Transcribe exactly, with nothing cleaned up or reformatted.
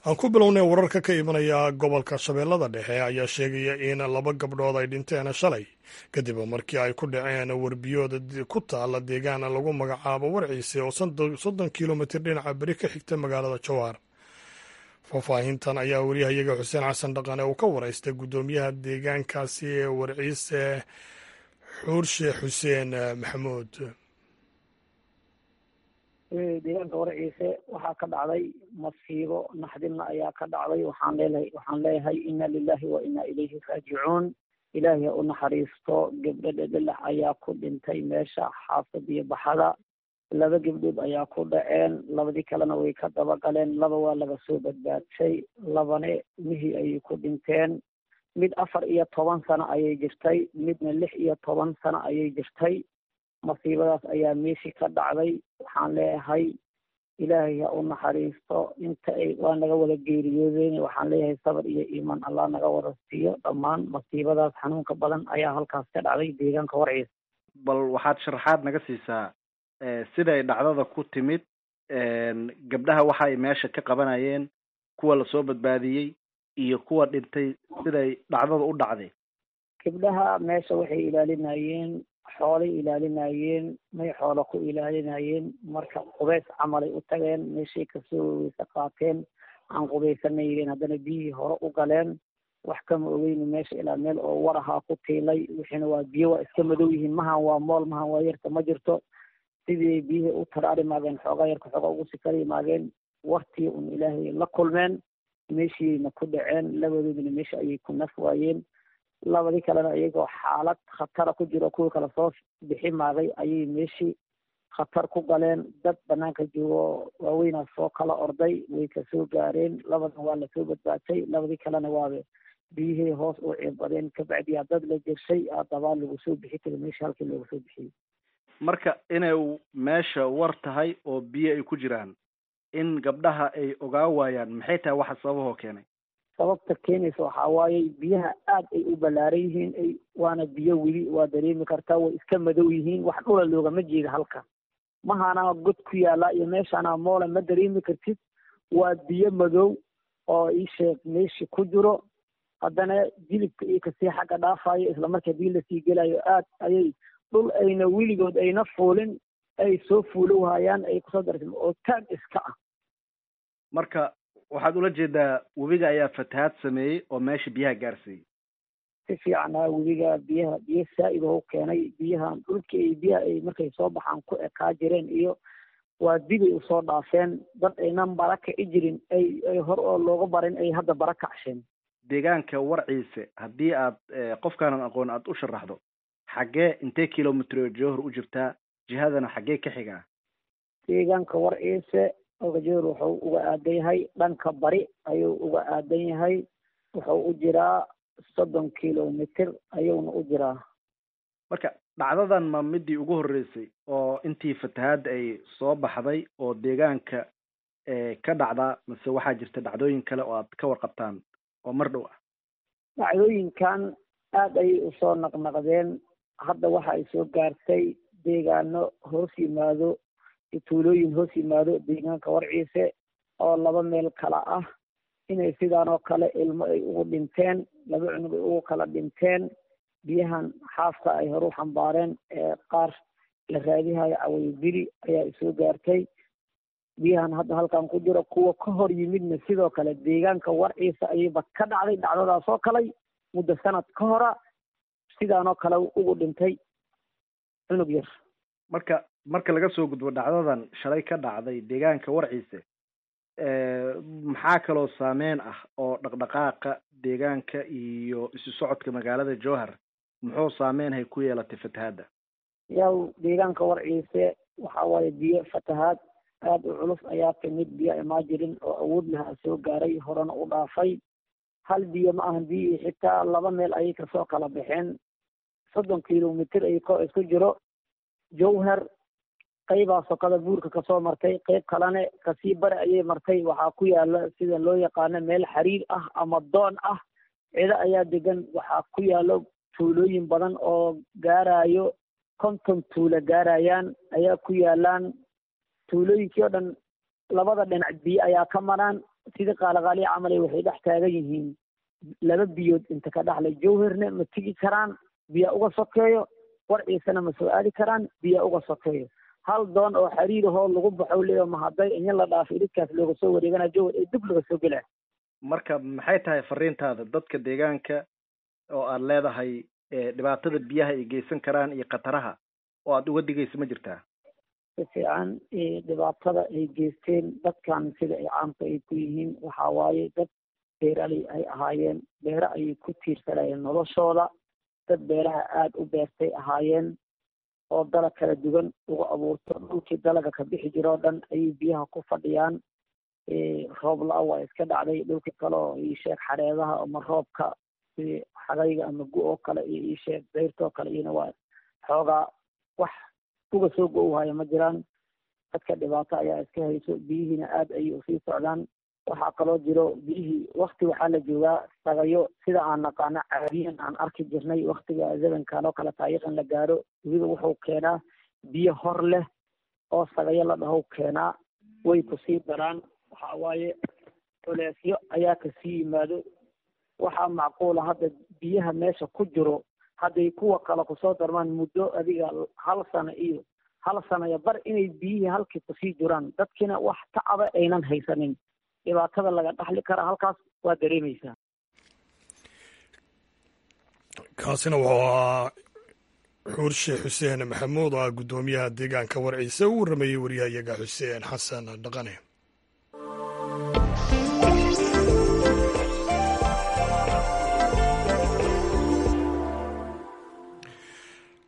aan ku bilownay wararka ka imanaya gobolka shabeellada dhexe ayaa sheegaya in laba gabdhood ay dhinteen shalay kadib markii ay ku dhaceen warbiyooda ku taala deegaan lagu magacaabo warciise oo soddon kilomitir dhinaca beri ka xigta magaalada jowhar. faahfaahintan ayaa wariyahayaga xuseen xasan dhaqane uu ka waraystay guddoomiyaha deegaankaasi ee warciise xuurshe xuseen maxamuud. deegaanka warciise waxaa ka dhacday masiibo naxdinna ayaa ka dhacday. waxaan leeyahay waxaan leeyahay inna lillahi wa inna ilayhi raajicuun. ilaahay ha u naxariisto. gabdho dhedhelax ayaa ku dhintay meesha xaafad iyo baxada. laba gabdhood ayaa ku dhaceen, labadii kalena way ka dabagaleen. laba waa laga soo badbaadshay, labane mihii ayay ku dhinteen. mid afar iyo toban sano ayay jirtay, midna lix iyo toban sano ayay jirtay. masiibadaas ayaa meeshii ka dhacday. waxaan leeyahay ilaahay ha u naxariisto. inta ay waa naga wada geeriyoodeen. waxaan leeyahay sabar iyo iimaan allah naga wada siiyo. dhammaan masiibadaas xanuunka badan ayaa halkaas ka dhacday deegaanka warciise. bal waxaad sharaxaad naga siisaa siday dhacdada ku timid, gabdhaha waxa ay meesha ka qabanayeen, kuwa lasoo badbaadiyey iyo kuwa dhintay, siday dhacdada u dhacday. gabdhaha meesha waxay ilaalinayeen xoolay ilaalinayeen, may xoolo ku ilaalinayeen. marka qubays camalay u tageen, meeshay kasoo weyse qaateen. aan qubaysana yidheen, haddana biyihii hore u galeen. wax kama ogeyni meesha ilaa meel oo war ahaa ku tiilay. wixiina waa biyo, waa iska madow yihiin. mahan waa mool, mahan waa yarta ma jirto. sidii biyihii u taraari maageen, xoogaa yarka xoogaa ugu sikari maageen. wartii un ilaahay la kulmeen, meeshiina ku dhaceen. labadoodina meesha ayay ku naf waayeen. labadii kalena iyagoo xaalad khatara ku jiro, kuwii kale soo bixi maagay ayay meeshii khatar ku galeen. dad banaanka joogo waaweynaa soo kala orday, way kasoo gaareen. labadan waa lasoo badbaadsay, labadii kalena waaba biyihii hoos u cirbadeen. kabacdiyaa dad la jershay adabaa lagu soo bixi kara meesha halkii loogu soo bixiyey. marka inay meesha war tahay oo biyo ay ku jiraan, in gabdhaha ay ogaa waayaan, maxay tahay waxa sababahoo keenay? sababta keenaysa waxaa waaye biyaha aad ay u ballaaran yihiin. ay waana biyo weli, waa dareemi kartaa, way iska madow yihiin. wax dhula loogama jeeda halka. mahaana god ku yaala iyo meeshaana moola ma dareemi kartid. waa biyo madow oo ii sheeg meeshii ku jiro. haddana jilibka iyo kasii xagga dhaafayo, isla markaa biyo lasii gelayo. aad ayay dhul ayna weligood ayna fuulin ay soo fuulowhayaan, ay kusoo darsan oo taag iska ah. marka waxaad ula jeedaa webiga ayaa fatahaad sameeyey oo meesha biyaha gaarsiiyey? si fiicanaa webiga biyaha biyo saa-id oo keenay. biyahan dhulkii ay biyaha ay markay soo baxaan ku ekaa jireen iyo waa dibay usoo dhaafeen. dad aynan bara kici jirin, ay ay hor oo looga barin ay hadda bara kacsheen. deegaanka warciise haddii aad qofkaanan aqoon aad u sharaxdo, xaggee intee kilomitr jowhar u jirtaa, jihadana xaggee ka xigaa? deegaanka warciise jowhar wuxuu uga aadan yahay dhanka bari ayuu uga aadan yahay. wuxuu u jiraa soddon kilomitr ayuuna u jiraa. marka dhacdadan ma midii ugu horreysay oo intii fatahaadda ay soo baxday oo deegaanka ka dhacdaa, mase waxaa jirta dhacdooyin kale oo aad ka warqabtaan oo mar dhow ah? dhacdooyinkan aad ayay usoo naqnaqdeen. hadda waxa ay soo gaartay deegaano hoos yimaado, tuulooyin hoos yimaado deegaanka warciise oo laba meel kala ah, inay sidaan oo kale ilmo ay ugu dhinteen. laba cunug ay ugu kala dhinteen. biyahan xaafka ay horu xambaareen ee qaar la raadihayo cawaybiri ayaa isoo gaartay. biyahan hadda halkan ku jiro kuwa ka hor yimidna sidoo kale deegaanka warciise ayayba ka dhacday dhacdadaas oo kaley muddo sanad ka hora sidaanoo kale ugu dhintay cunug yar. marka marka laga soo gudbo dhacdadan shalay ka dhacday deegaanka warciise, maxaa kaloo saameyn ah oo dhaqdhaqaaqa deegaanka iyo isu socodka magaalada jowhar muxuu saameynhay ku yeelatay fatahaadda? yaw deegaanka warciise waxa waaye biyo fatahaad aada u culus ayaa timid. biyo imaa jirin oo awood lahaa soo gaaray, horena u dhaafay. hal biyo ma ahan biyihii, xitaa laba meel ayay kasoo kala baxeen. soddon kilomitr ay ko isku jiro. jowhar qaybaa sokada buurka kasoo martay, qayb kalena kasii bari ayay martay. waxaa ku yaala sida loo yaqaano meel xariir ah ama doon ah, cido ayaa degan. waxaa ku yaalo tuulooyin badan oo gaarayo konton tuulo gaarayaan ayaa ku yaalaan. tuulooyinkii oo dhan labada dhinac biyo ayaa ka maraan. sida qaalaqaaliya camalay waxay dhex taagan yihiin laba biyood inta ka dhaxlay jawharna ma tegi karaan biyaa uga sokeeyo, warciisana ma soo aadi karaan biyaa uga sokeeyo. hal doon oo xariirahoo lagu baxo leeyo ma hadday in la dhaafo idinkaas looga soo wareegana jawhar ee dib laga soo gelaa. marka maxay tahay fariintaada dadka deegaanka oo aad leedahay dhibaatada biyaha ay geysan karaan iyo khataraha oo aad uga digaysa ma jirtaa? si fiican dhibaatada ay geysteen dadkan sida ay caamka ay ku yihiin waxaa waaye dad beeraley ay ahaayeen, beero ayay ku tiirsanayeen noloshooda, dad beeraha aada u beertay ahaayeen oo dalag kala duwan uga abuurto. dhulkii dalaga ka bixi jiroo dhan ayay biyaha ku fadhiyaan. roob la-a waa iska dhacday. dhulka kale oo iisheeg xareedaha ama roobka xagayga ama gu oo kale iyo iisheeg dayrtoo kale iyona waa xoogaa wax uga soo go-wahaya ma jiraan. dadka dhibaato ayaa iska hayso, biyihiina aada ayay usii socdaan. waxaa kaloo jiro biyihii wakti waxaa la joogaa sagayo sida aan naqaano caadiyan aan arki jirnay waktiga zamankan oo kale taariikhan la gaaro. weliba wuxuu keenaa biyo hor leh oo sagayo la dhahow keenaa, way kusii daraan. waxaa waaye culeesyo ayaa kasii yimaado. waxaa macquula hadda biyaha meesha ku jiro hadday kuwa kale kusoo darmaan muddo adiga hal sano iyo hal sano iyo bar inay biyihii halkii kusii jiraan, dadkiina wax tacaba aynan haysanin. dhibaatada laga dhaxli karaa halkaas waa dareemaysaa. kaasina wuxuu ahaa xuurshe xuseen maxamuud oo ah guddoomiyaha deegaanka warciise u warramayey wariyahayaga xuseen xasan dhaqane.